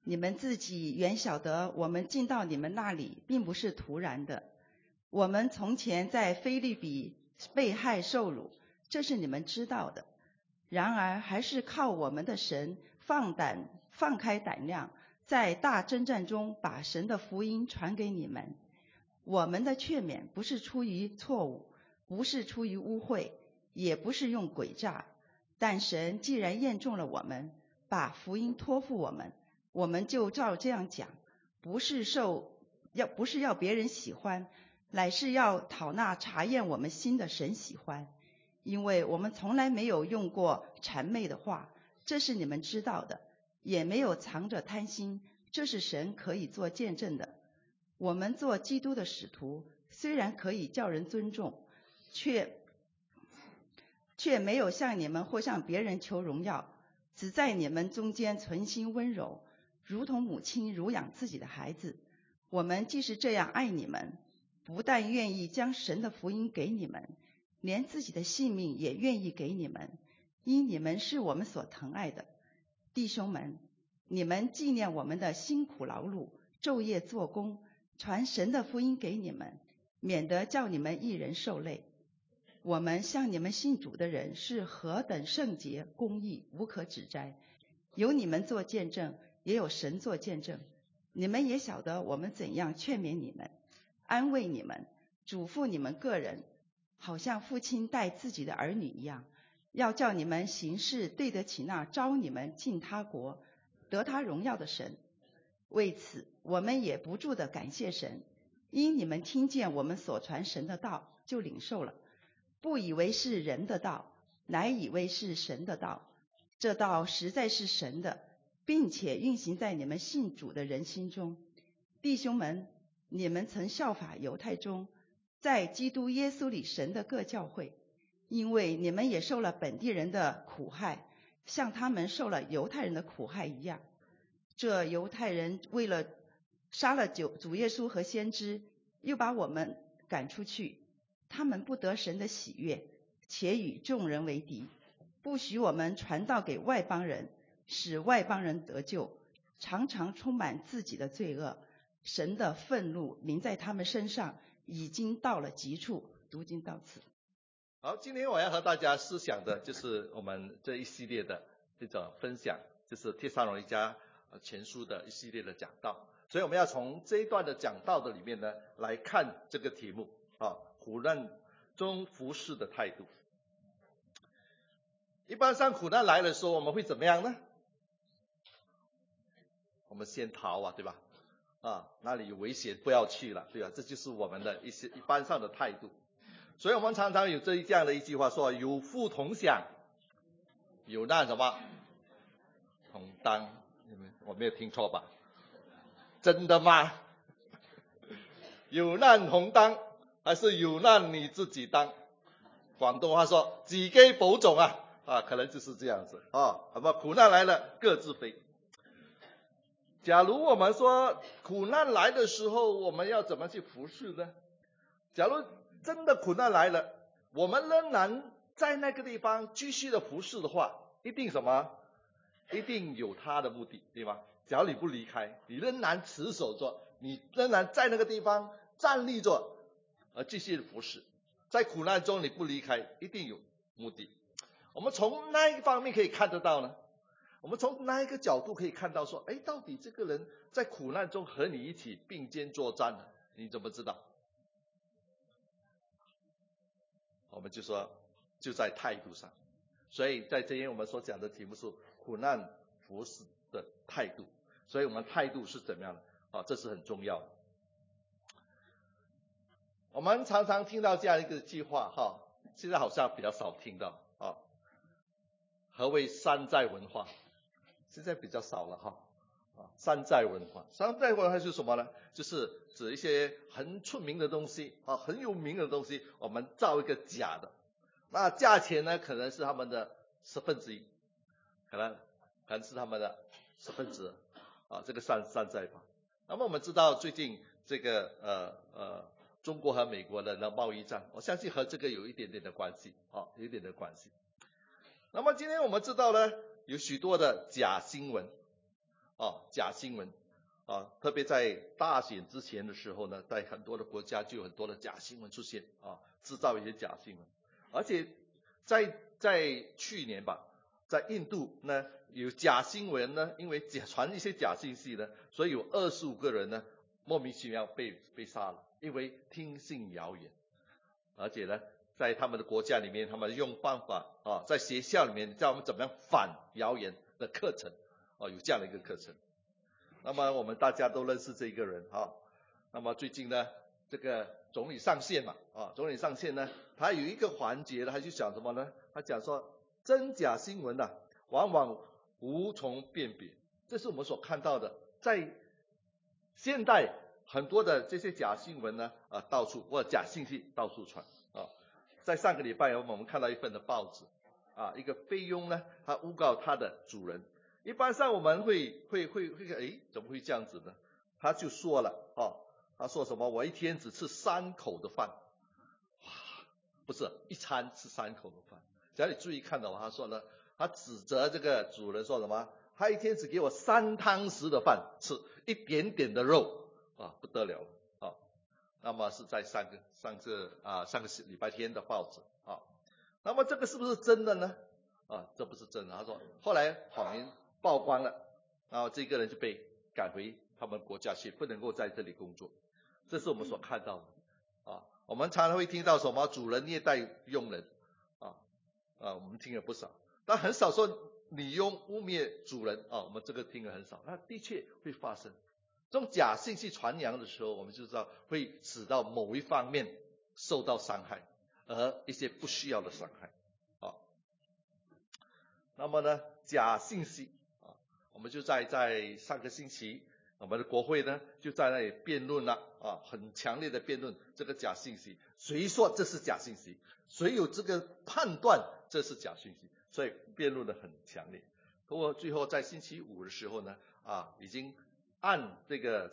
你们自己原晓得，我们进到你们那里并不是突然的。我们从前在腓立比被害受辱，这是你们知道的。然而还是靠我们的神放开胆量，在大征战中把神的福音传给你们。我们的劝勉不是出于错误，不是出于污秽，也不是用诡诈。但神既然验中了我们，把福音托付我们，我们就照这样讲，不是要别人喜欢，乃是要讨那查验我们心的神喜欢。因为我们从来没有用过谄媚的话，这是你们知道的，也没有藏着贪心，这是神可以做见证的。我们做基督的使徒，虽然可以叫人尊重，却没有向你们或向别人求荣耀，只在你们中间存心温柔，如同母亲乳养自己的孩子。我们既是这样爱你们，不但愿意将神的福音给你们，连自己的性命也愿意给你们，因你们是我们所疼爱的。弟兄们，你们纪念我们的辛苦劳碌，昼夜做工，传神的福音给你们，免得叫你们一人受累。我们向你们信主的人是何等圣洁公义，无可指摘，有你们做见证，也有神做见证。你们也晓得我们怎样劝勉你们，安慰你们，嘱咐你们个人，好像父亲待自己的儿女一样，要叫你们行事对得起那召你们进他国得他荣耀的神。为此我们也不住地感谢神，因你们听见我们所传神的道，就领受了，不以为是人的道，乃以为是神的道。这道实在是神的，并且运行在你们信主的人心中。弟兄们，你们曾效法犹太中在基督耶稣里神的各教会，因为你们也受了本地人的苦害，像他们受了犹太人的苦害一样。这犹太人为了杀了主耶稣和先知，又把我们赶出去，他们不得神的喜悦，且与众人为敌，不许我们传道给外邦人，使外邦人得救，常常充满自己的罪恶。神的愤怒临在他们身上，已经到了极处。读经到此。 好，今天我要和大家思想的就是我们这一系列的这种分享，就是帖撒罗尼迦前书的一系列的讲道。所以我们要从这一段的讲道的里面呢，来看这个题目苦难中服侍的态度。一般上苦难来的时候，我们会怎么样呢？我们先逃对吧？哪里有危险不要去了，对吧？这就是我们的一般上的态度。所以我们常常有这样的一句话说，有福同享，有难什么同当。我没有听错吧？真的吗？有难同当，还是有难你自己当？广东话说自己保重可能就是这样子那么苦难来了各自飞。假如我们说苦难来的时候，我们要怎么去服侍呢？假如真的苦难来了，我们仍然在那个地方继续的服侍的话，一定什么？一定有他的目的，对吗？只要你不离开，你仍然持守着，你仍然在那个地方站立着，继续服侍。在苦难中你不离开，一定有目的。我们从哪一方面可以看得到呢？我们从哪一个角度可以看到说，到底这个人在苦难中和你一起并肩作战呢？你怎么知道？我们就说就在态度上。所以在这边我们所讲的题目是苦难服侍的态度。所以我们态度是怎么样的这是很重要的。我们常常听到这样一个句话现在好像比较少听到何谓山寨文化？现在比较少了山寨文化。山寨文化是什么呢？就是指一些很出名的东西很有名的东西，我们造一个假的，那价钱呢可能是他们的1/10，可能是他们的2/10这个山寨法。那么我们知道最近这个中国和美国的贸易战，我相信和这个有一点点的关系有一点的关系。那么今天我们知道呢，有许多的假新闻假新闻特别在大选之前的时候呢，在很多的国家就有很多的假新闻出现制造一些假新闻，而且在去年吧，在印度呢有假新闻呢，因为传一些假信息呢，所以有25个人呢莫名其妙被杀了，因为听信谣言，而且呢在他们的国家里面，他们用办法在学校里面教我们怎么样反谣言的课程有这样的一个课程。那么我们大家都认识这个人那么最近呢，这个总理上线嘛总理上线呢，他有一个环节呢，他就讲什么呢？他讲说真假新闻往往无从辨别，这是我们所看到的，在现代很多的这些假新闻呢到处或者假信息到处传在上个礼拜我们看到一份的报纸一个菲佣呢，他诬告他的主人。一般上我们会怎么会这样子呢？他就说了他说什么？我一天只吃3口的饭，不是一餐吃3口的饭。只要你注意看的话，他说呢，他指责这个主人说什么？他一天只给我3汤匙的饭吃，一点点的肉不得了那么是在上个礼拜天的报纸那么这个是不是真的呢？这不是真的。他说后来谎言曝光了，然后这个人就被赶回他们国家去，不能够在这里工作。这是我们所看到的我们常常会听到什么主人虐待佣人我们听了不少，但很少说女佣污蔑主人我们这个听了很少。那的确会发生这种假信息传扬的时候，我们就知道会使到某一方面受到伤害，而一些不需要的伤害那么呢，假信息我们就在上个星期，我们的国会呢就在那里辩论了很强烈的辩论这个假信息，谁说这是假信息，谁有这个判断这是假信息，所以辩论的很强烈。不过最后在星期五的时候呢已经按这个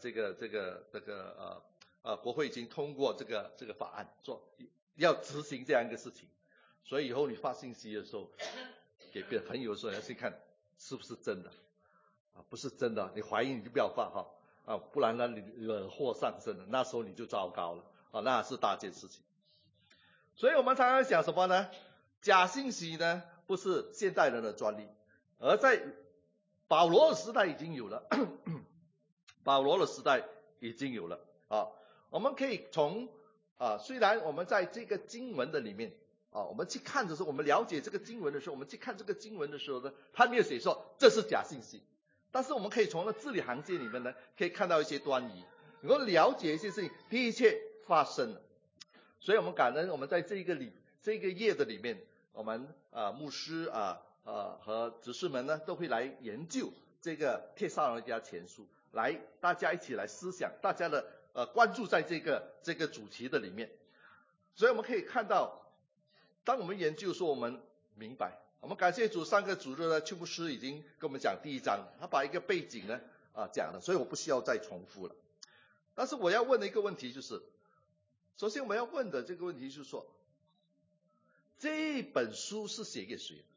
国会已经通过这个法案，说要执行这样一个事情。所以以后你发信息的时候，给别人朋友的时候要先看是不是真的不是真的你怀疑你就不要发不然呢你惹祸上身了，那时候你就糟糕了那是大件事情。所以我们常常讲什么呢？假信息呢不是现代人的专利，而在保罗的时代已经有了保罗的时代已经有了我们可以从虽然我们在这个经文的里面我们去看的时候，我们了解这个经文的时候，我们去看这个经文的时候呢，他没有写说这是假信息，但是我们可以从字里行间里面呢，可以看到一些端倪，能够了解一些事情的确发生了。所以我们感恩我们在这个页的里面，我们牧师和执事们呢都会来研究这个帖撒罗尼迦前书，来大家一起来思想，大家的关注在这个主题的里面。所以我们可以看到，当我们研究说我们明白，我们感谢主，上个主日呢，邱牧师已经跟我们讲第1章，他把一个背景呢讲了，所以我不需要再重复了。但是我要问的一个问题就是，首先我们要问的这个问题就是说，这本书是写给谁的？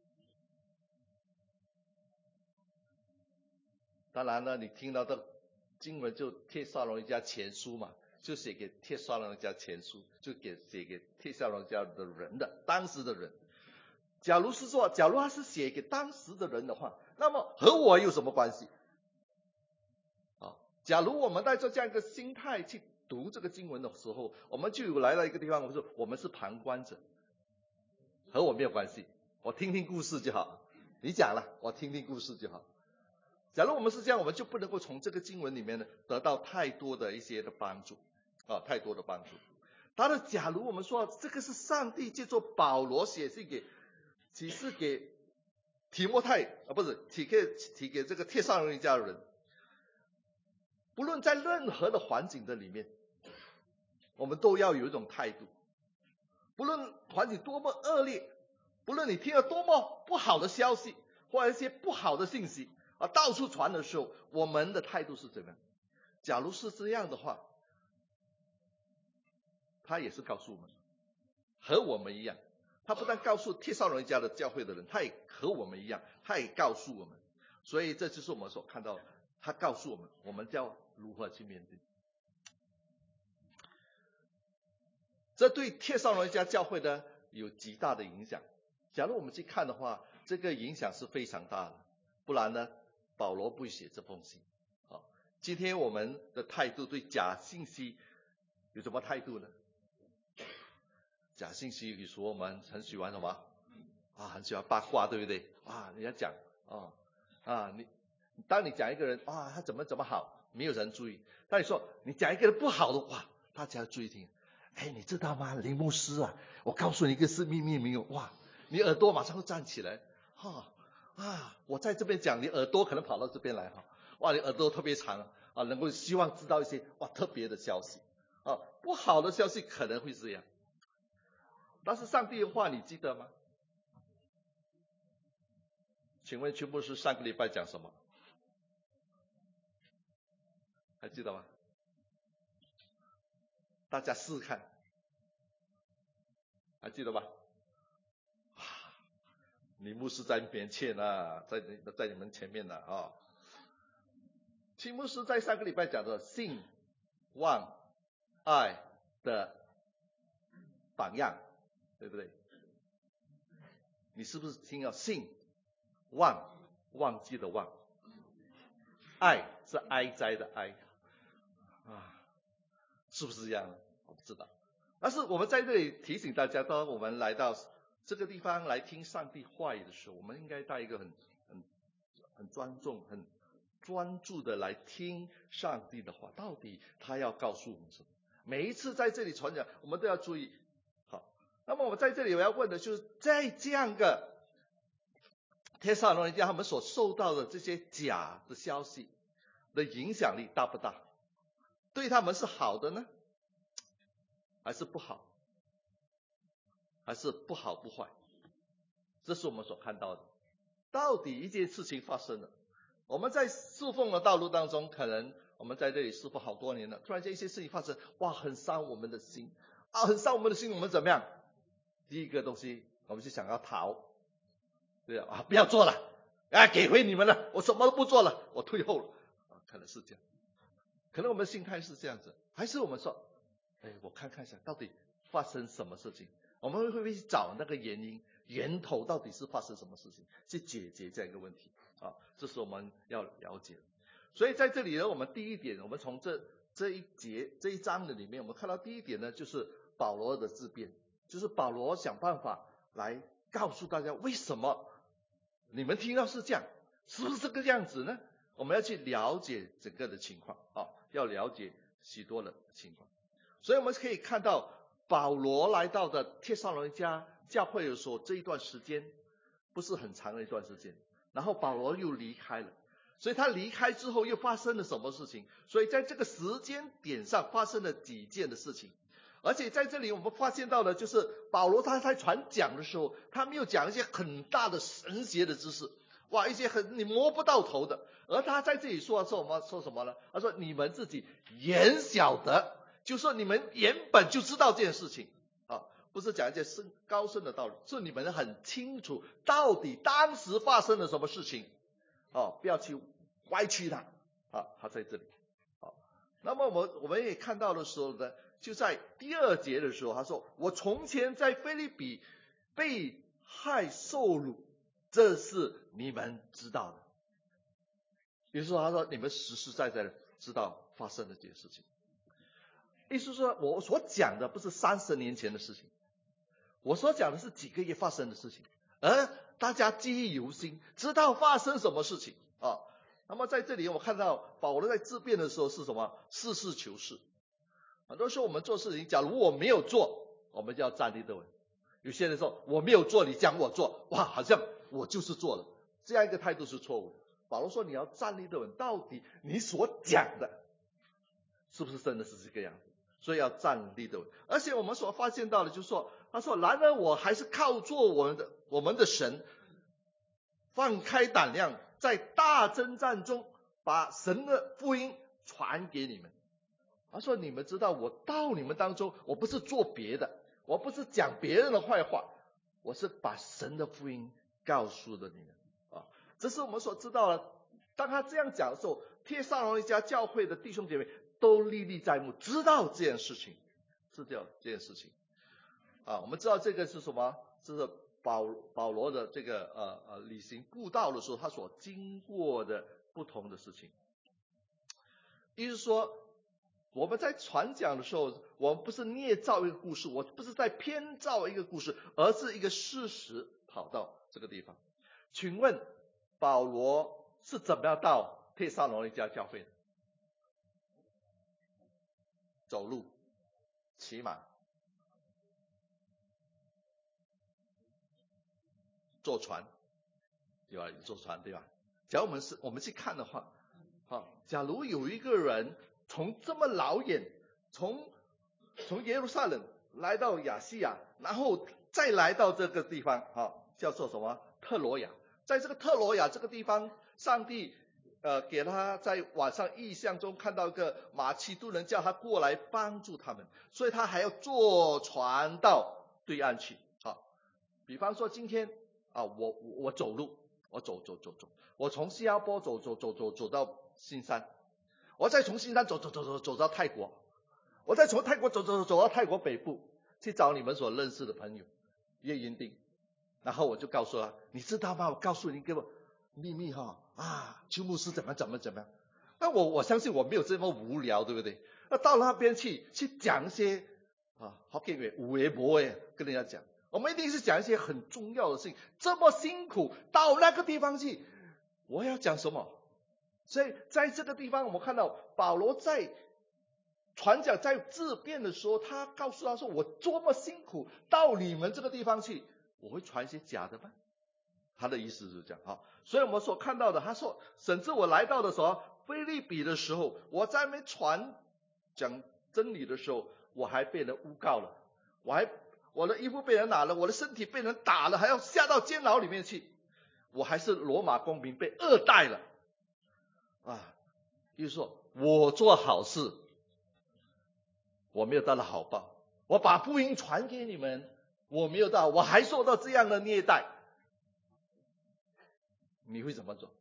当然呢，你听到的经文就帖撒罗尼迦前书嘛，就写给帖撒罗尼迦前书，就写给帖撒罗尼迦的人的，当时的人。假如他是写给当时的人的话，那么和我有什么关系假如我们带着这样一个心态去读这个经文的时候，我们就有来到一个地方，我们是旁观者，和我没有关系，我听听故事就好，你讲了我听听故事就好。假如我们是这样，我们就不能够从这个经文里面呢得到太多的一些的帮助太多的帮助。当然假如我们说这个是上帝借着保罗写信启示给提摩太不是提给这个帖撒罗尼迦的人，不论在任何的环境的里面，我们都要有一种态度，不论环境多么恶劣，不论你听了多么不好的消息或者一些不好的信息到处传的时候，我们的态度是怎么样？假如是这样的话，他也是告诉我们，和我们一样，他不但告诉帖撒罗尼迦的教会的人，他也和我们一样，他也告诉我们。 所以这就是我们所看到，他告诉我们，我们要如何去面对。这对帖撒罗尼迦教会呢有极大的影响。假如我们去看的话，这个影响是非常大的，不然呢，保罗不会写这封信。今天我们的态度对假信息有什么态度呢？假信息，比如说我们很喜欢什么很喜欢八卦，对不对？人家讲当你讲一个人他怎么好，没有人注意。但你说你讲一个人不好的话，大家注意听。你知道吗？林牧师啊，我告诉你一个是秘密没有？你耳朵马上会站起来。我在这边讲，你耳朵可能跑到这边来你耳朵特别长能够希望知道一些特别的消息不好的消息可能会这样。但是上帝的话你记得吗？请问全部是上个礼拜讲什么？还记得吗？大家试试看，还记得吧？你牧师在面前在你们前面秦牧师在上个礼拜讲的信、望、爱的榜样，对不对？你是不是听到信、望，忘记的忘，爱是哀哉的哀是不是这样？我不知道。但是我们在这里提醒大家，当我们来到这个地方来听上帝话语的时候，我们应该带一个很庄重、很专注的来听上帝的话，到底他要告诉我们什么？每一次在这里传讲，我们都要注意。好，那么我们在这里我要问的就是，在这样的帖撒罗尼迦他们所受到的这些假的消息的影响力大不大？对他们是好的呢，还是不好？还是不好不坏？这是我们所看到的。到底一件事情发生了，我们在侍奉的道路当中，可能我们在这里侍奉好多年了，突然间一些事情发生，很伤我们的心很伤我们的心，我们怎么样？第一个东西，我们就想要逃，对不要做了给回你们了，我什么都不做了，我退后了可能是这样，可能我们的心态是这样子。还是我们说我看看一下到底发生什么事情，我们会不会去找那个原因，源头到底是发生什么事情，去解决这样一个问题这是我们要了解的。所以在这里呢，我们第一点，我们从这一章的里面，我们看到第一点呢，就是保罗的自辩，就是保罗想办法来告诉大家，为什么你们听到是这样，是不是这个样子呢？我们要去了解整个的情况要了解许多的情况。所以我们可以看到保罗来到的帖撒罗尼迦教会的时候，这一段时间不是很长的一段时间，然后保罗又离开了，所以他离开之后又发生了什么事情？所以在这个时间点上发生了几件的事情。而且在这里我们发现到的就是保罗他在传讲的时候，他没有讲一些很大的神学的知识，一些你摸不到头的，而他在这里说什么呢？他说你们自己原晓得，就说你们原本就知道这件事情不是讲一些高深的道理，是你们很清楚到底当时发生了什么事情不要去歪曲它他在这里那么我们也看到的时候呢，就在第2节的时候，他说我从前在腓立比被害受辱，这是你们知道的。也就是说，他说你们实实在在的知道发生了这件事情。意思是说，我所讲的不是30年前的事情，我所讲的是几个月发生的事情，而大家记忆犹新，知道发生什么事情那么在这里我看到保罗在自辩的时候是什么？实事求是。很多时候我们做事情，假如我没有做，我们就要站立得稳。有些人说我没有做，你讲我做，好像我就是做了，这样一个态度是错误的。保罗说你要站立得稳，到底你所讲的是不是真的是这个样子？所以要站立得稳。而且我们所发现到的就是说，他说然而我还是靠做我们的神，放开胆量，在大征战中把神的福音传给你们。他说你们知道我到你们当中，我不是做别的，我不是讲别人的坏话，我是把神的福音告诉了你们这是我们所知道的当他这样讲的时候，帖撒罗尼迦教会的弟兄姐妹都历历在目，知道这件事情，知道这件事情。我们知道这个是什么？这是保罗的这个旅行布道的时候，他所经过的不同的事情。意思说，我们在传讲的时候，我们不是捏造一个故事，我不是在编造一个故事，而是一个事实跑到这个地方。请问保罗是怎么样到帖撒罗尼迦教会的？走路、骑马、坐船，对吧？坐船，对吧？假如我们去看的话，假如有一个人从这么老远，从耶路撒冷来到亚细亚，然后再来到这个地方，叫做什么？特罗亚。在这个特罗亚这个地方，上帝给他在晚上异象中看到一个马其顿人，叫他过来帮助他们，所以他还要坐船到对岸去。比方说今天我走路，我走，我从新加坡走到新山，我再从新山走到泰国，我再从泰国走到泰国北部，去找你们所认识的朋友叶云丁，然后我就告诉他，你知道吗？我告诉你一个秘密邱牧师怎么样。那我相信我没有这么无聊，对不对？那到那边去讲一些福建话有的没的跟人家讲，我们一定是讲一些很重要的事情。这么辛苦到那个地方去，我要讲什么？所以在这个地方，我们看到保罗在传讲在自辩的时候，他告诉他说：“我多么辛苦到你们这个地方去，我会传一些假的吗？”他的意思是这样。所以我们所看到的，他说，甚至我来到的时候，腓立比的时候，我在那边讲真理的时候，我还被人诬告了，我的衣服被人拿了，我的身体被人打了，还要下到监牢里面去，我还是罗马公民，被恶待了。就是说我做好事，我没有得到好报，我把福音传给你们，我没有到，我还受到这样的虐待，你会怎么做？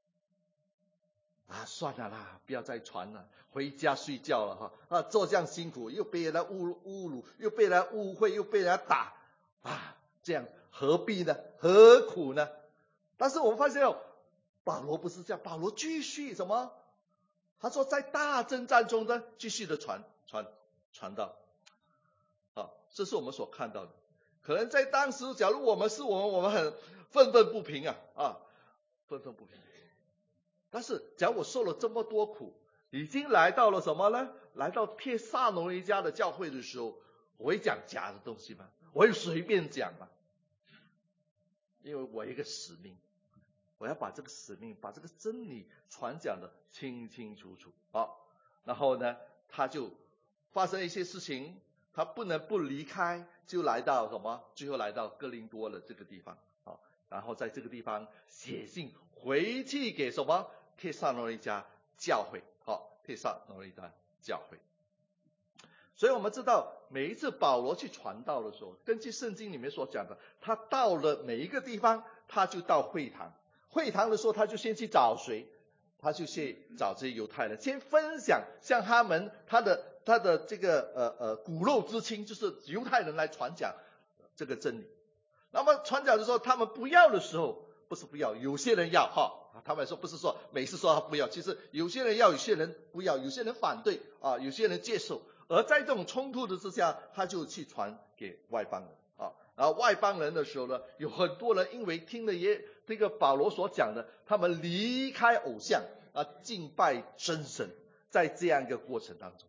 算了啦，不要再传了，回家睡觉了做这样辛苦，又被人家侮辱，又被人家误会，又被人家打这样何必呢？何苦呢？但是我们发现保罗不是这样，保罗继续什么？他说在大征战中呢，继续的传道。这是我们所看到的。可能在当时，假如我们很愤愤不平愤愤不平。但是假如我受了这么多苦，已经来到了什么呢？来到帖撒罗尼迦的教会的时候，我会讲假的东西吗？我会随便讲吗？因为我有一个使命，我要把这个使命，把这个真理传讲的清清楚楚。然后呢，他就发生一些事情，他不能不离开，就来到什么？最后来到哥林多的这个地方然后在这个地方写信回去给什么？帖撒罗尼迦教会。帖撒罗尼迦教会。所以我们知道，每一次保罗去传道的时候，根据圣经里面所讲的，他到了每一个地方，他就到会堂。会堂的时候，他就先去找谁？他就去找这些犹太人，先分享向他的这个骨肉之亲，就是犹太人来传讲这个真理。那么传讲的时候，他们不要的时候，不是不要，有些人要他们说不是说每次说他不要，其实有些人要，有些人不要，有些人反对有些人接受。而在这种冲突的之下，他就去传给外邦人然后外邦人的时候呢，有很多人因为听了这个保罗所讲的，他们离开偶像敬拜真神。在这样一个过程当中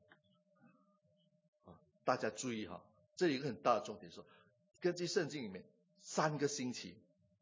大家注意这有一个很大的重点，说根据圣经里面3个星期，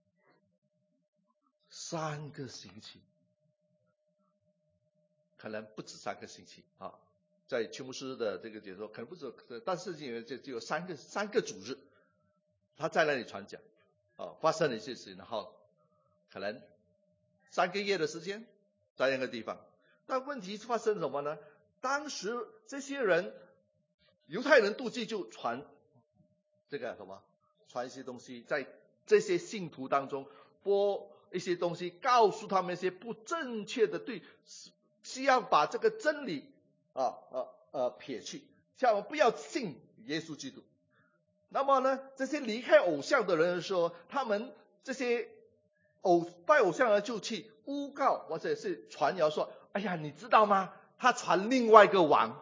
可能不止3个星期在邱牧师的这个解说可能不止，但圣经里面就有三个主日，他在那里传讲发生了一些事情，然后可能3个月的时间在那个地方。但问题发生什么呢？当时这些人犹太人妒忌，就传这个传一些东西，在这些信徒当中一些东西，告诉他们一些不正确的需要把这个真理撇去，叫我们不要信耶稣基督。那么呢，这些离开偶像的人说，他们这些拜偶像的就去诬告或者是传谣说，哎呀，你知道吗？他传另外一个王，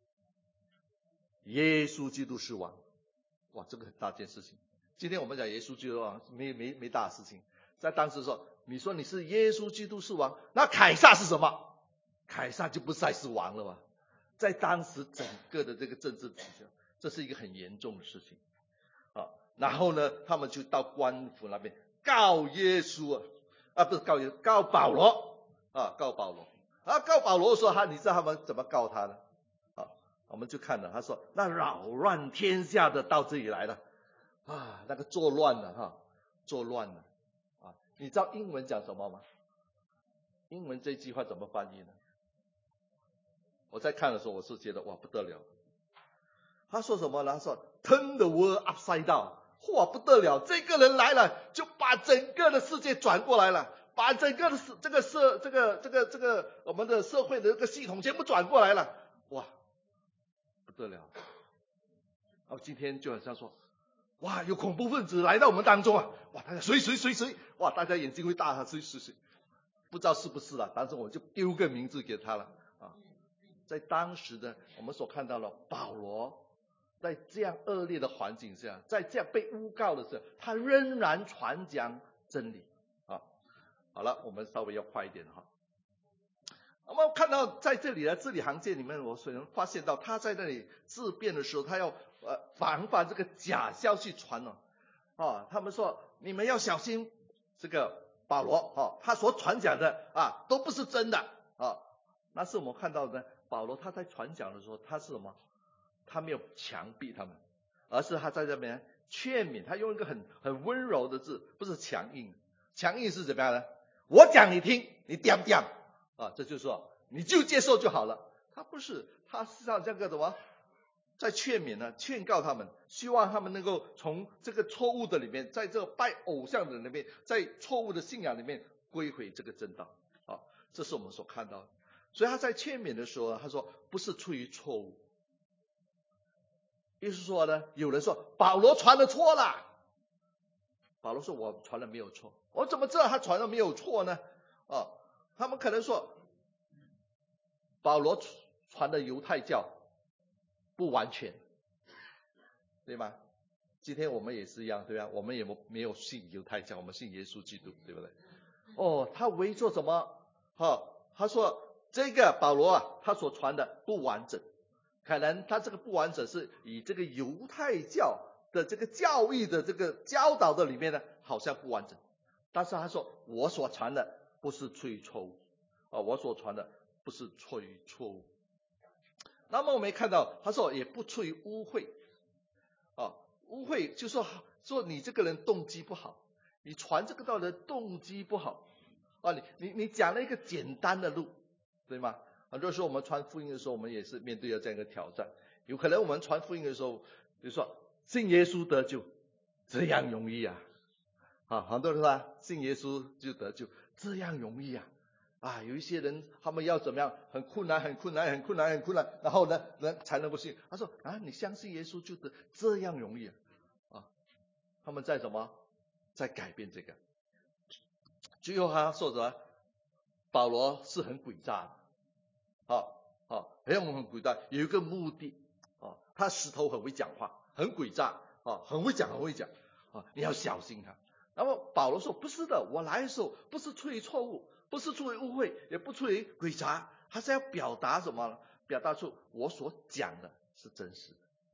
耶稣基督是王。哇，这个很大件事情。今天我们讲耶稣基督王，没大事情。在当时说，你说你是耶稣基督是王，那凯撒是什么？凯撒就不再是王了吧？在当时整个的这个政治体系，这是一个很严重的事情。然后呢，他们就到官府那边告耶稣不是告保罗告保罗告保罗说你知道他们怎么告他呢？我们就看了，他说那扰乱天下的到这里来了那个作乱了作乱了你知道英文讲什么吗？英文这句话怎么翻译呢？我在看的时候我是觉得哇不得了，他说什么呢？他说 turn the world upside down， 哇不得了，这个人来了就把整个的世界转过来了，把整个的这个我们的社会的这个系统全部转过来了，哇不得了。今天就好像说哇有恐怖分子来到我们当中哇大家谁哇大家眼睛会大谁不知道是不是但是我就丢个名字给他了在当时的我们所看到了保罗在这样恶劣的环境下，在这样被诬告的时候，他仍然传讲真理好了，我们稍微要快一点那么看到在这里的字里行间里面，我所能发现到他在那里自辩的时候，他要防范这个假消息传他们说你们要小心这个保罗他所传讲的都不是真的那是我们看到的保罗他在传讲的时候，他是什么？他没有强逼他们，而是他在这边劝勉，他用一个很温柔的字，不是强硬。强硬是怎么样呢？我讲你听，你掂不掂这就是说你就接受就好了。他不是，他是像这个什么，在劝勉呢，劝告他们，希望他们能够从这个错误的里面，在这个拜偶像的里面，在错误的信仰里面归回这个正道这是我们所看到的。所以他在劝勉的时候，他说不是出于错误，意思说呢，有人说保罗传的错了，保罗说我传的没有错，我怎么知道他传的没有错呢？他们可能说保罗传的犹太教不完全，对吗？今天我们也是一样，对吧？我们也没有信犹太教，我们信耶稣基督，对不对？他为做什么？他说这个保罗他所传的不完整，可能他这个不完整是以这个犹太教的这个教义的这个教导的里面呢，好像不完整。但是他说我所传的不是出于错误我所传的不是出于错误。那么我们看到他说也不出于污秽污秽就说你这个人动机不好，你传这个道的动机不好你讲了一个简单的路，对吗？很多时候我们传福音的时候，我们也是面对了这样一个挑战。有可能我们传福音的时候，比如说信耶稣得救，这样容易很多人说信耶稣就得救，这样容易有一些人他们要怎么样，很困难，然后呢才能够信。他说你相信耶稣就得这样容易他们在什么？在改变这个。最后他说什么？保罗是很诡诈的很诡诈，有一个目的他石头很会讲话，很诡诈很会讲你要小心他。那么保罗说不是的，我来的时候不是出于错误，不是出于误会，也不出于诡诈，他是要表达什么呢？表达出我所讲的是真实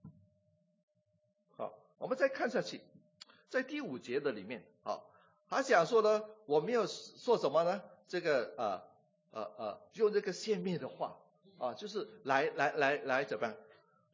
的。我们再看下去，在第5节的里面他想说呢，我没有说什么呢？这个用这个线面的话就是来怎么样？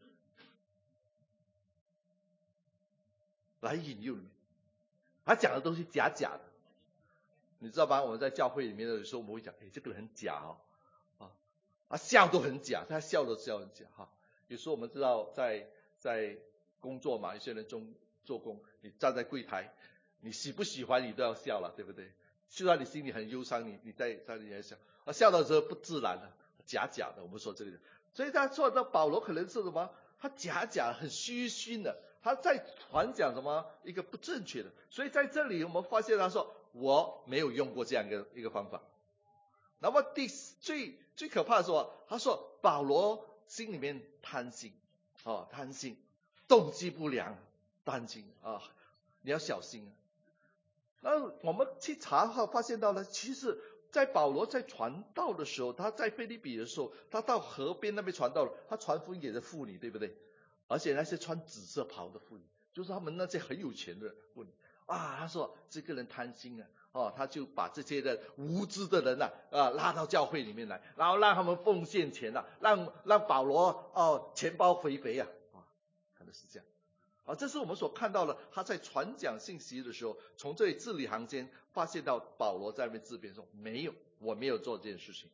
来引诱你。他讲的东西假的，你知道吧？我们在教会里面的时候，我们会讲，这个人很假笑都很假，他笑都笑很假有时候我们知道在工作嘛，有些人做工，你站在柜台，你喜不喜欢你都要笑了，对不对？ 就算你心里很忧伤，你在里面笑，笑的时候不自然的，假假的。我们说这个，所以他说的保罗可能是什么？他假假很虚心的，他在传讲什么一个不正确的。所以在这里我们发现他说我没有用过这样一个方法。那么最可怕的是说，他说保罗心里面贪心，贪心，动机不良，贪心啊，你要小心啊。那我们去查后发现到呢，其实在保罗在传道的时候，他在腓立比的时候，他到河边那边传道，他传福音给的妇女，对不对？而且那些穿紫色袍的妇女，就是他们那些很有钱的妇女啊。他说这个人贪心啊，他就把这些的无知的人拉到教会里面来，然后让他们奉献钱让保罗钱包肥肥可能是这样。这是我们所看到的，他在传讲信息的时候，从这里字里行间发现到保罗在那边自辩说没有，我没有做这件事情。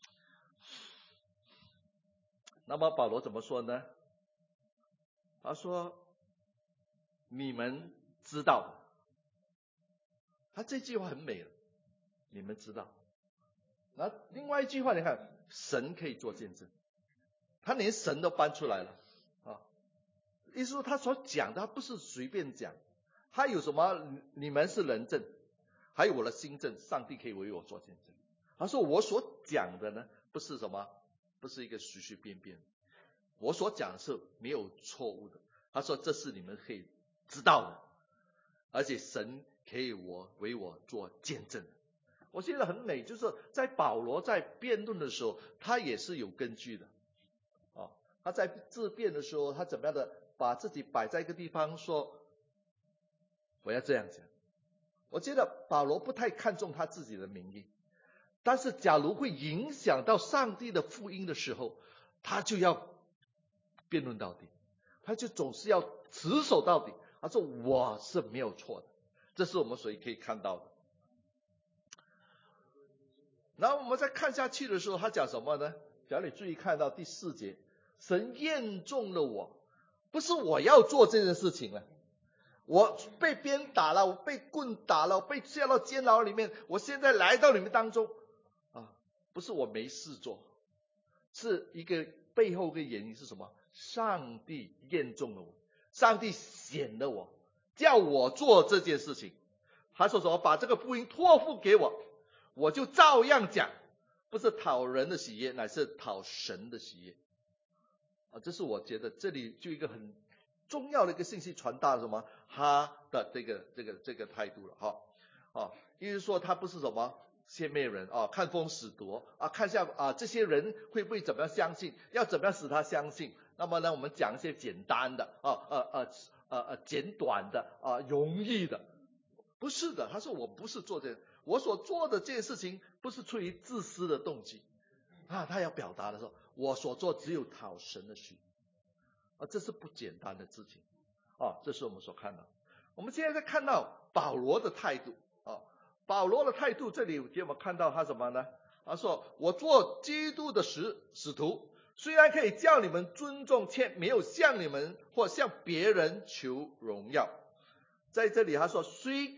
那么保罗怎么说呢？他说你们知道的。他这句话很美了，你们知道。那另外一句话你看，神可以做见证，他连神都搬出来了意思说他所讲的他不是随便讲，他有什么？你们是人证，还有我的心证，上帝可以为我做见证。他说我所讲的呢，不是什么，不是一个随随便便，我所讲的是没有错误的。他说这是你们可以知道的，而且神可以为我做见证。我觉得很美，就是在保罗在辩论的时候，他也是有根据的他在自辩的时候，他怎么样的把自己摆在一个地方说我要这样讲。我觉得保罗不太看重他自己的名义，但是假如会影响到上帝的福音的时候，他就要辩论到底，他就总是要持守到底。他说我是没有错的，这是我们所以可以看到的。然后我们再看下去的时候，他讲什么呢？只要你注意看到第4节，神验中了我，不是我要做这件事情了，我被鞭打了，我被棍打了，我被下到监牢里面，我现在来到你们当中不是我没事做，是一个背后的原因是什么？上帝验中了我，上帝显了我，叫我做这件事情。他说什么？把这个福音托付给我，我就照样讲，不是讨人的喜悦，乃是讨神的喜悦这是我觉得这里就一个很重要的一个信息传达什么？他的这个态度了意思说他不是什么先灭人看风使舵看一下这些人会不会怎么样相信，要怎么样使他相信。那么呢，我们讲一些简单的简短的容易的。不是的，他说我不是做我所做的这件事情不是出于自私的动机他要表达的时候，我所做只有讨神的喜这是不简单的事情这是我们所看到。我们现在在看到保罗的态度保罗的态度，这里给我们看到他什么呢？他说我做基督的使徒，虽然可以叫你们尊重，却没有向你们或向别人求荣耀。在这里他说虽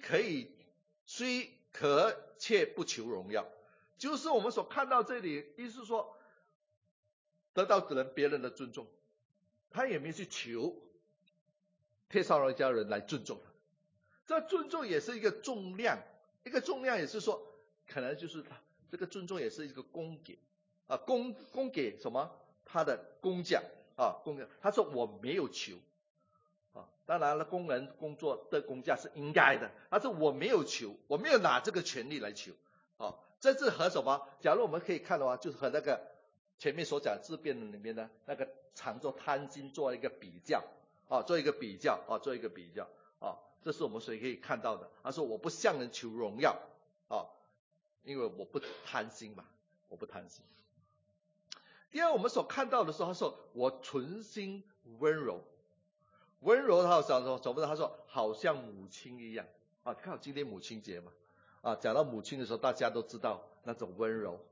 可却不求荣耀，就是我们所看到这里意思说得到别人的尊重，他也没有去求帖撒罗尼迦人来尊重他。这尊重也是一个重量，一个重量也是说可能就是他这个尊重也是一个供给供给什么？他的工匠工匠。他说我没有求当然了，工人工作的工价是应该的，但是我没有求，我没有拿这个权利来求这是和什么？假如我们可以看的话，就是和那个前面所讲自辩里面的那个常做贪心做一个比较做一个比较这是我们所以可以看到的。他说我不向人求荣耀因为我不贪心嘛，我不贪心。第二，我们所看到的时候，他说我存心温柔。温柔他想说什么呢？他说好像母亲一样看今天母亲节嘛讲到母亲的时候，大家都知道那种温柔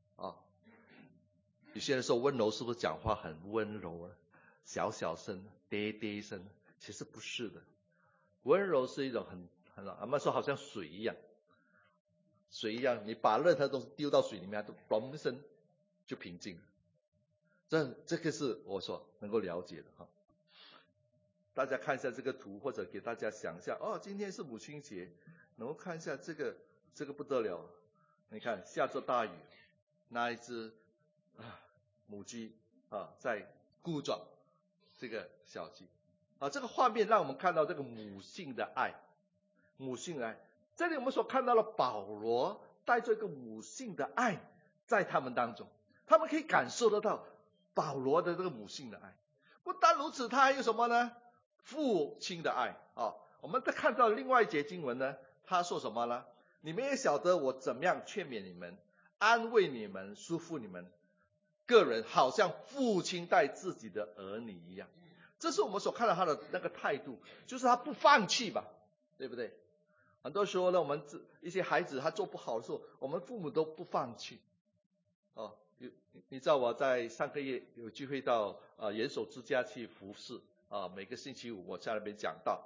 有些人说温柔是不是讲话很温柔小小声爹爹声？其实不是的，温柔是一种很我们说好像水一样水一样，你把任何东西丢到水里面，它都嘣一声就平静了。这个是我所能够了解的哈。大家看一下这个图，或者给大家想一下，今天是母亲节，能够看一下这个不得了，你看下着大雨，那一只母鸡在顾着这个小鸡这个画面让我们看到这个母性的爱，母性的爱。这里我们所看到的保罗带着一个母性的爱在他们当中，他们可以感受得到保罗的这个母性的爱。不单如此，他还有什么呢？父亲的爱我们再看到另外一节经文呢，他说什么呢？你们也晓得我怎么样劝勉你们，安慰你们，束缚你们个人，好像父亲待自己的儿女一样。这是我们所看到他的那个态度，就是他不放弃吧，对不对？很多时候呢，我们一些孩子他做不好的时候，我们父母都不放弃你知道我在上个月有机会到元首之家去服侍每个星期五我在那边讲道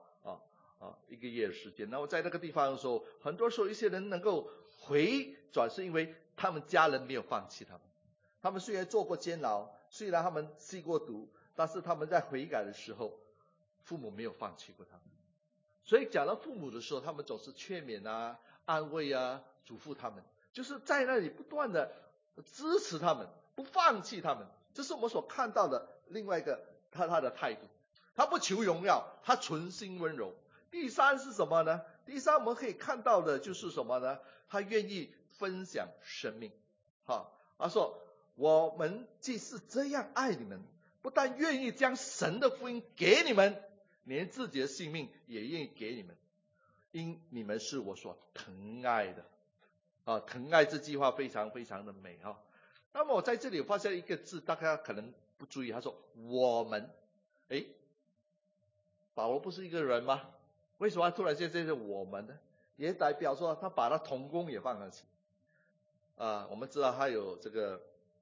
1个月的时间。那我在那个地方的时候，很多时候一些人能够回转，是因为他们家人没有放弃他们。他们虽然做过监牢，虽然他们吸过毒，但是他们在悔改的时候，父母没有放弃过他们。所以讲到父母的时候，他们总是劝勉安慰嘱咐他们，就是在那里不断的支持他们，不放弃他们。这是我们所看到的另外一个他的态度。他不求荣耀，他存心温柔。第三是什么呢？第三我们可以看到的就是什么呢？他愿意分享生命他说我们既是这样爱你们，不但愿意将神的福音给你们，连自己的性命也愿意给你们，因你们是我所疼爱的疼爱这句话非常非常的美那么我在这里发现一个字，大家可能不注意，他说我们保罗不是一个人吗？为什么突然间这是我们呢？也代表说他把他同工也放上去我们知道他有这个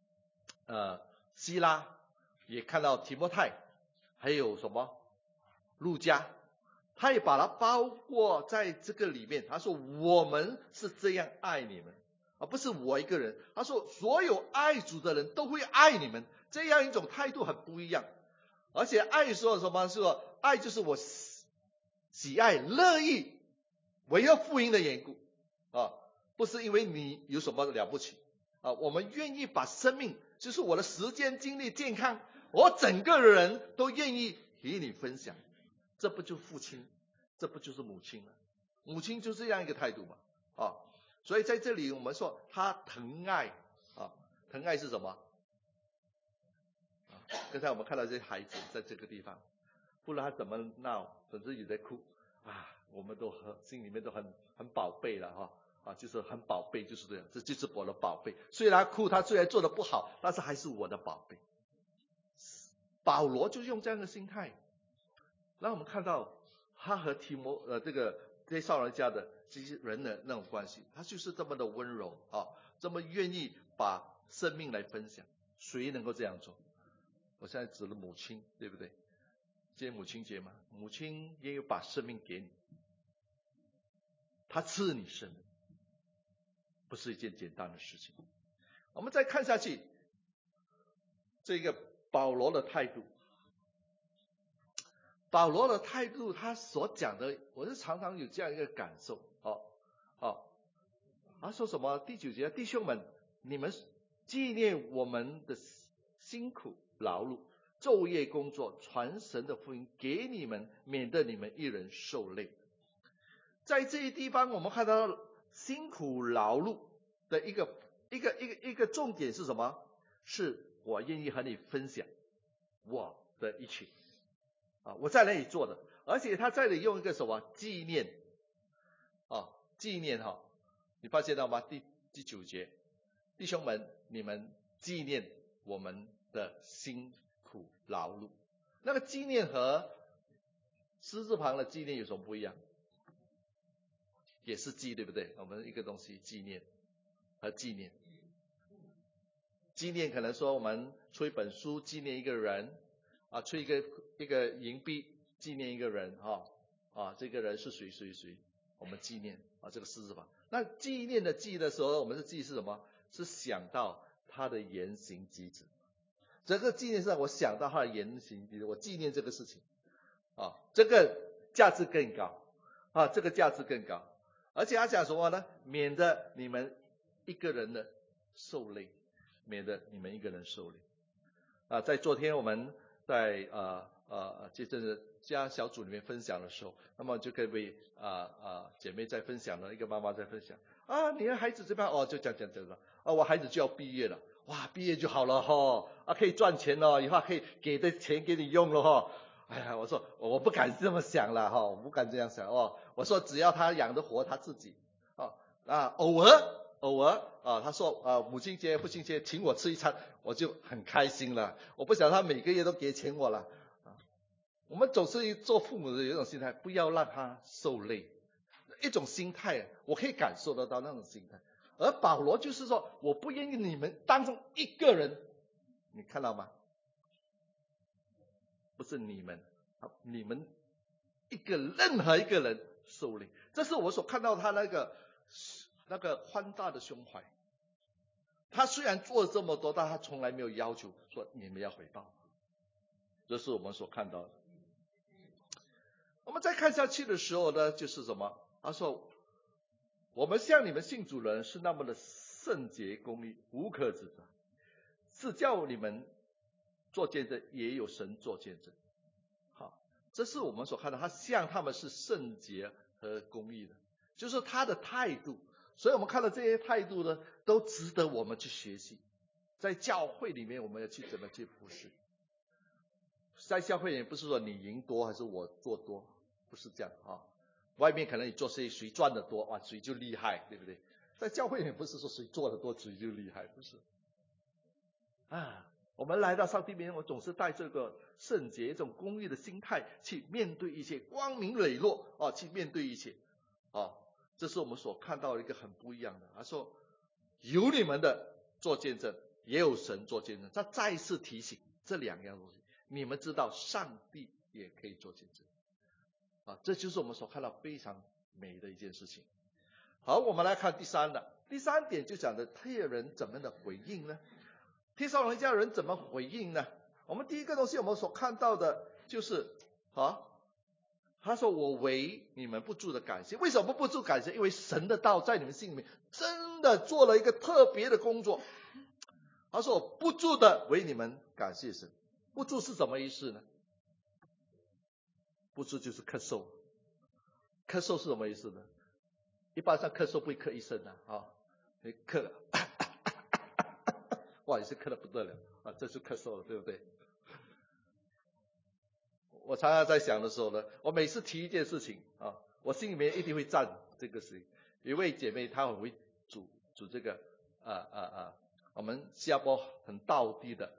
希拉，也看到提摩太，还有什么路加，他也把它包括在这个里面。他说我们是这样爱你们，而不是我一个人。他说所有爱主的人都会爱你们，这样一种态度很不一样。而且爱说什么？说爱就是我喜爱乐意为了福音的缘故不是因为你有什么了不起我们愿意把生命，就是我的时间精力健康，我整个人都愿意与你分享。这不就是父亲，这不就是母亲吗？母亲就是这样一个态度嘛所以在这里我们说他疼爱疼爱是什么刚才我们看到这些孩子在这个地方，不然他怎么闹，甚至有在哭我们都心里面都很宝贝了就是很宝贝，就是这样，这就是我的宝贝。虽然哭，他虽然做得不好，但是还是我的宝贝。保罗就用这样的心态，让我们看到他和这些少年家的这些人的那种关系，他就是这么的温柔这么愿意把生命来分享。谁能够这样做？我现在指了母亲，对不对？今天母亲节嘛，母亲也有把生命给你，他赐你生命，不是一件简单的事情。我们再看下去，这个保罗的态度。保罗的态度，他所讲的，我是常常有这样一个感受他说什么？第9节，弟兄们，你们纪念我们的辛苦劳碌，昼夜工作，传神的福音给你们，免得你们一人受累。在这些地方我们看到辛苦劳碌的一个重点是什么？是我愿意和你分享我的一切我在那里做的。而且他在这里用一个什么纪念纪念你发现到吗？第9节，弟兄们，你们纪念我们的辛苦劳碌。那个纪念和狮字旁的纪念有什么不一样？也是记，对不对？我们一个东西纪念和纪念，纪念可能说我们出一本书纪念一个人出一个银币纪念一个人这个人是谁谁谁，我们纪念这个狮字旁。 那纪念的纪的时候，我们是记是什么？是想到他的言行举止。这个纪念是让我想到他的言行举止，我纪念这个事情啊，这个价值更高啊，这个价值更高。而且他讲什么呢？免得你们一个人的受累，免得你们一个人受累啊。在昨天我们在这阵子家小组里面分享的时候，那么就跟位姐妹在分享了，一个妈妈在分享啊，你的孩子怎么样？哦，就讲我孩子就要毕业了，哇，毕业就好了哈，可以赚钱了，以后可以给的钱给你用了哈。哎呀，我说我不敢这么想了哈，我不敢这样想哦。我说只要他养得活他自己偶尔他说母亲节、父亲节请我吃一餐，我就很开心了。我不想他每个月都给钱我了我们总是做父母的有一种心态，不要让他受累，一种心态，我可以感受得到那种心态。而保罗就是说，我不愿意你们当中一个人，你看到吗？不是你们任何一个人受累，这是我所看到他那个宽大的胸怀。他虽然做了这么多，但他从来没有要求说你们要回报，这是我们所看到的。我们再看下去的时候呢，就是什么？他说我们像你们信主人是那么的圣洁公义，无可指责，是叫你们做见证，也有神做见证。好，这是我们所看到，他像他们是圣洁和公义的，就是他的态度。所以我们看到这些态度呢，都值得我们去学习。在教会里面，我们要去怎么去服侍。在教会里面，不是说你赢多还是我做多，不是这样啊。外面可能你做生意，谁赚得多，哇，谁就厉害，对不对？在教会里面不是说谁做得多谁就厉害，不是我们来到上帝面前，我总是带这个圣洁、这种公义的心态去面对一切，光明磊落去面对一切这是我们所看到的一个很不一样的。他说有你们的做见证，也有神做见证。他再次提醒这两样东西，你们知道上帝也可以做见证这就是我们所看到非常美的一件事情。好，我们来看第三点，就讲的特人怎么的回应呢？帖撒罗尼迦人怎么回应呢？我们第一个东西我们所看到的就是他说我为你们不住的感谢。为什么不住感谢？因为神的道在你们心里面真的做了一个特别的工作。他说我不住的为你们感谢神。不住是什么意思呢？不住就是咳嗽。咳嗽是什么意思呢？一般上咳嗽不会咳一声你咳了哇，也是咳得不得了这就咳嗽了，对不对？我常常在想的时候呢，我每次提一件事情我心里面一定会赞这个事情。有一位姐妹她很会煮这个我们新加坡很道地的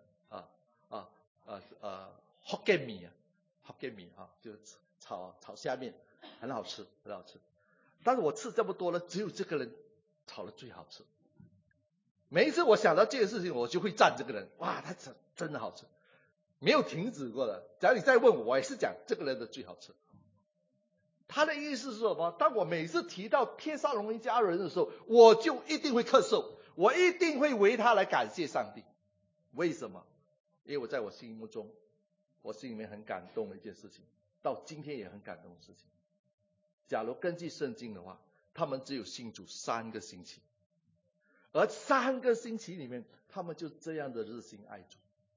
福建米就是炒虾面，很好吃。但是我吃这么多了，只有这个人炒的最好吃。每一次我想到这件事情，我就会赞这个人，哇，他真的好吃，没有停止过的。只要你再问我，我也是讲这个人的最好吃。他的意思是什么？当我每次提到帖撒罗尼迦人的时候，我就一定会咳嗽，我一定会为他来感谢上帝。为什么？因为我在我心目中，我心里面很感动的一件事情，到今天也很感动的事情。假如根据圣经的话，他们只有信主3个星期，而3个星期里面，他们就这样的热心爱主。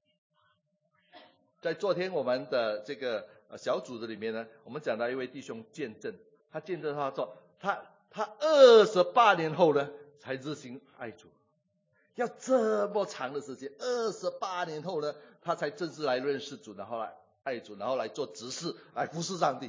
在昨天我们的这个小组的里面呢，我们讲到一位弟兄见证，他见证他说他28年后呢才热心爱主，要这么长的时间，28年后呢他才正式来认识主，然后来爱主，然后来做执事，来服侍上帝。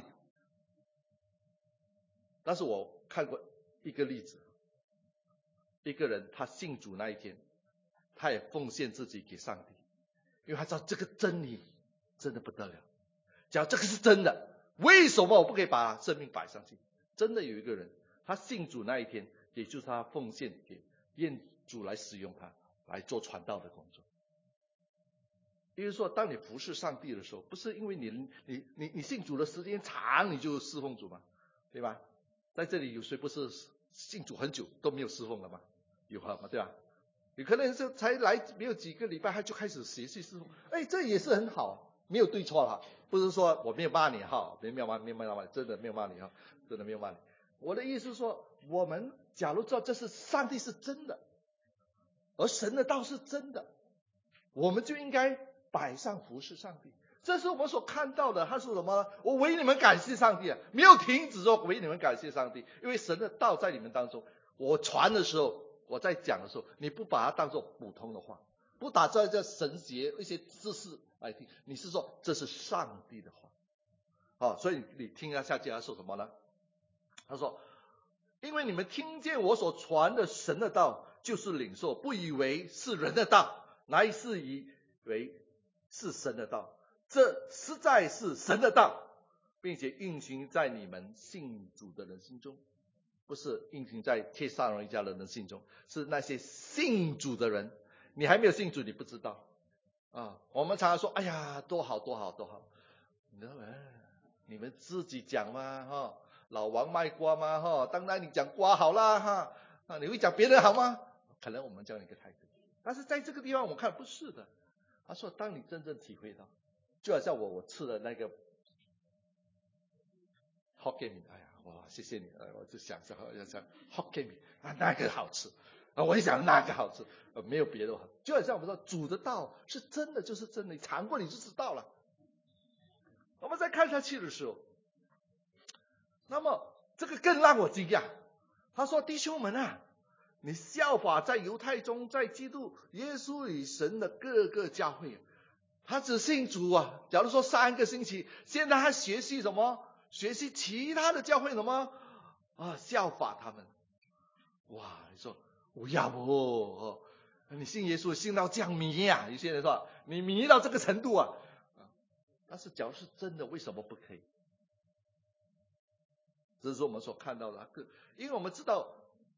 但是我看过一个例子，一个人他信主那一天，他也奉献自己给上帝，因为他知道这个真理真的不得了。假如这个是真的，为什么我不可以把生命摆上去？真的有一个人，他信主那一天，也就是他奉献给愿主来使用他，来做传道的工作。也就是说，当你服侍上帝的时候，不是因为你信主的时间长你就侍奉主嘛，对吧？在这里有谁不是信主很久都没有侍奉了吗？有吗？对吧？有可能是才来没有几个礼拜，他就开始学习侍奉，这也是很好，没有对错了。不是说我没有骂你哈，没有骂你，真的没有骂你哈，真的没有骂你。我的意思是说，我们假如知道这是上帝是真的，而神的道是真的，我们就应该摆上服侍上帝。这是我们所看到的。他说什么？我为你们感谢上帝啊，没有停止说为你们感谢上帝，因为神的道在你们当中。我传的时候，我在讲的时候，你不把它当作普通的话，不打在这神学一些知识来听，你是说这是上帝的话。所以你听下去他说什么呢？他说，因为你们听见我所传的神的道，就是领受，不以为是人的道，乃是以为是神的道。这实在是神的道，并且运行在你们信主的人心中。不是运行在帖撒罗尼迦人的心中，是那些信主的人。你还没有信主，你不知道我们常常说，哎呀，多好多好多好，你们自己讲嘛老王卖瓜嘛当然你讲瓜好啦你会讲别人好吗？可能我们这样一个态度。但是在这个地方我们看不是的。他说，当你真正体会到，就好像我吃的那个 Hokkien 米，哇，谢谢你，我就想Hokkien 米那个好吃我一想那个好吃没有别的好。就好像我们说主的道是真的，就是真的，你尝过你就知道了。我们再看下去的时候，那么这个更让我惊讶。他说，弟兄们啊，你效法在犹太中，在基督耶稣与神的各个教会。他只信主假如说3个星期，现在他学习什么？学习其他的教会什么效法他们。哇，你说我要不你信耶稣信到这样迷有些人说你迷到这个程度但是假如是真的，为什么不可以？这是我们所看到的。因为我们知道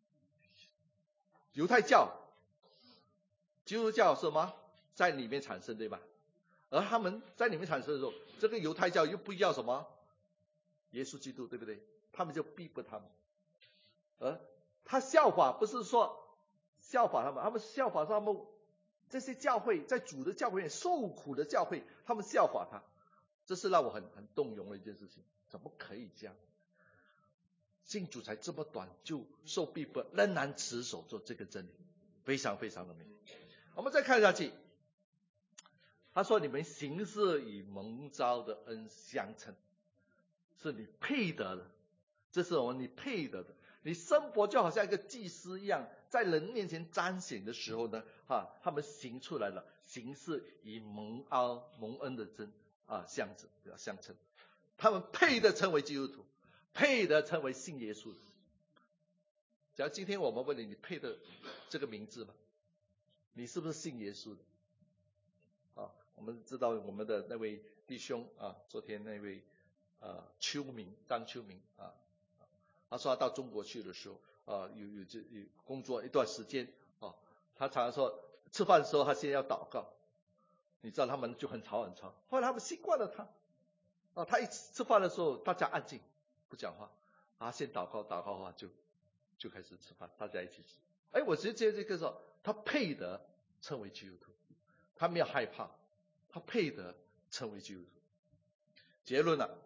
犹太教、基督教是什么在里面产生，对吧？而他们在里面产生的时候，这个犹太教又不要什么耶稣基督，对不对？他们就逼迫他们。而他效法不是说效法他们，他们效法他们这些教会，在主的教会受苦的教会，他们效法他。这是让我很动容的一件事情。怎么可以这样？信主才这么短就受逼迫，仍然持守做这个真理，非常非常的美。我们再看下去，他说，你们行事与蒙召的恩相称，是你配得的。这是你配得的。你生活就好像一个祭司一样，在人面前彰显的时候呢他们行出来了，行事与蒙恩的真相称。他们配得称为基督徒，配得称为信耶稣的。假如今天我们问你，你配得这个名字吗？你是不是信耶稣的我们知道我们的那位弟兄昨天那位张秋明他说他到中国去的时候有工作一段时间他常常说吃饭的时候他先要祷告。你知道他们就很吵，后来他们习惯了他一吃饭的时候大家安静不讲话先祷告的话就开始吃饭，大家一起吃。我觉得这个时候他配得称为基督徒，他没有害怕，他配得称为基督徒。结论了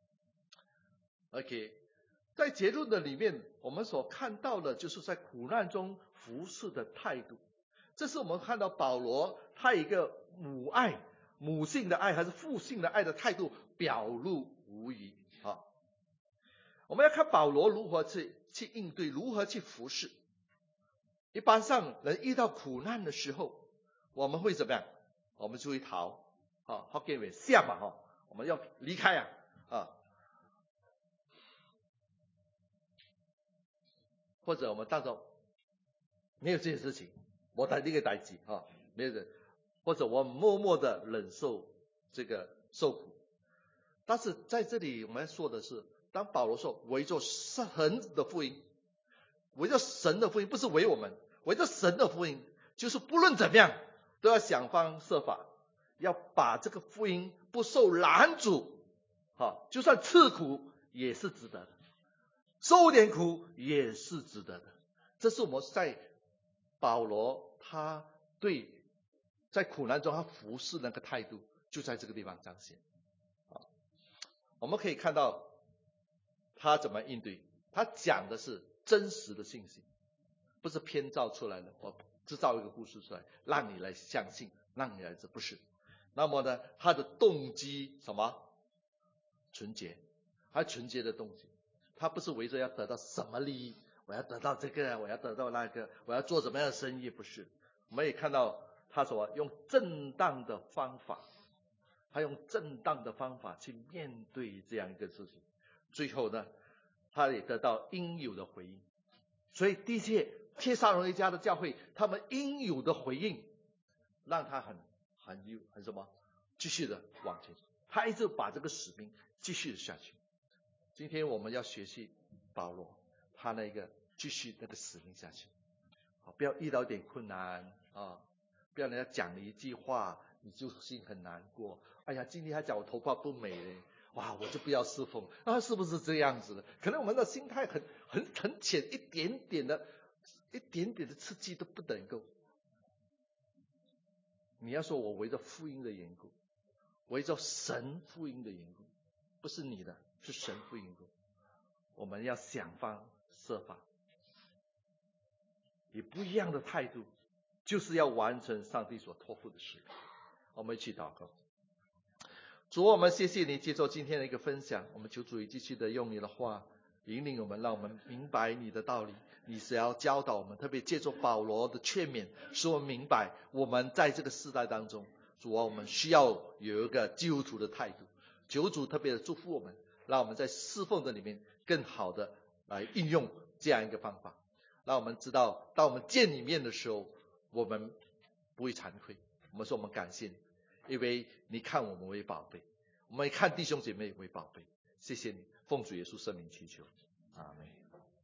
OK， 在结论的里面我们所看到的就是在苦难中服侍的态度。这是我们看到保罗他一个母性的爱还是父性的爱的态度表露无遗我们要看保罗如何去应对，如何去服侍。一般上人遇到苦难的时候，我们会怎么样？我们就会逃Hokkien话下嘛我们要离开或者我们当作没有这件事情，我在这个代志没有人，或者我默默的忍受这个受苦。但是在这里我们要说的是，当保罗说围着神的福音，围着神的福音，不是围我们，围着神的福音，就是不论怎么样都要想方设法要把这个福音不受拦阻就算吃苦也是值得的。 受点苦也是值得的。这是我们在保罗他对在苦难中他服侍那个态度，就在这个地方彰显。我们可以看到他怎么应对，他讲的是真实的信息，不是编造出来的，我制造一个故事出来让你来相信，让你来这不是。那么呢，他的动机什么？纯洁，他纯洁的动机，他不是围着要得到什么利益，我要得到这个，我要得到那个，我要做什么样的生意，不是。我们也看到他说用正当的方法，他用正当的方法去面对这样一个事情，最后呢，他也得到应有的回应。所以的确，帖撒罗尼迦的教会，他们应有的回应，让他很什么，继续的往前，他一直把这个使命继续的下去。今天我们要学习保罗，他那个继续那个使命下去，不要遇到点困难啊，不要人家讲了一句话，你就心很难过。哎呀，今天他讲我头发不美嘞，哇，我就不要侍奉啊，是不是这样子的？可能我们的心态很浅，一点点的刺激都不能够。你要说我围着福音的缘故，围着神福音的缘故，不是你的，是神福音的缘故，我们要想方设法，以不一样的态度，就是要完成上帝所托付的事。我们一起祷告。主，我们谢谢你接受今天的一个分享，我们求主继续的用你的话引领我们，让我们明白你的道理，你是要教导我们，特别借助保罗的劝勉，使我们明白我们在这个世代当中，主啊，我们需要有一个基督徒的态度。求主特别的祝福我们，让我们在侍奉的里面更好的来应用这样一个方法，让我们知道当我们见你面的时候，我们不会惭愧，我们说我们感谢你，因为你看我们为宝贝，我们看弟兄姐妹为宝贝。谢谢你，奉主耶稣圣名祈求，阿们。